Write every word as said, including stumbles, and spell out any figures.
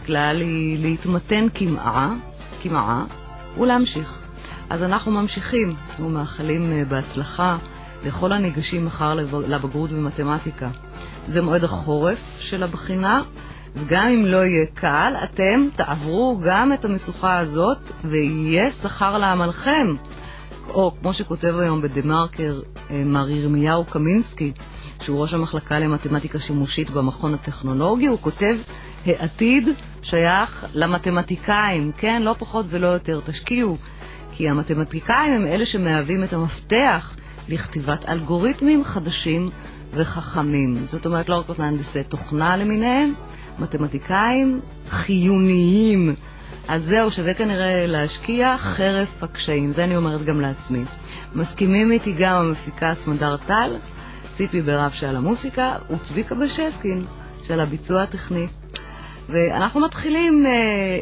כלל היא להתמתן כמעה, כמעה, ולהמשיך. אז אנחנו ממשיכים ומאחלים בהצלחה לכל הניגשים מחר לבגרות במתמטיקה. זה מועד החורף של הבחינה, וגם אם לא יהיה קל, אתם תעברו גם את המשוכה הזאת ויהיה שכר לעמלכם. או כמו שכותב היום בדה-מרקר מר ירמיהו קמינסקי, שהוא ראש המחלקה למתמטיקה שימושית במכון הטכנולוגי, הוא כותב, העתיד שייך למתמטיקאים, כן, לא פחות ולא יותר, תשקיעו, כי המתמטיקאים הם אלה שמהווים את המפתח לכתיבת אלגוריתמים חדשים וחכמים. זאת אומרת, לא רק מהנדסי תוכנה למיניהם, מתמטיקאים חיוניים. אז זהו, שווה כנראה להשקיע חרף הקשיים. זה אני אומרת גם לעצמי. מסכימים איתי גם המפיקה סמדר טל, ציפי ברב של המוסיקה, וצביקה בשבקין של הביצוע הטכני. ואנחנו מתחילים אה,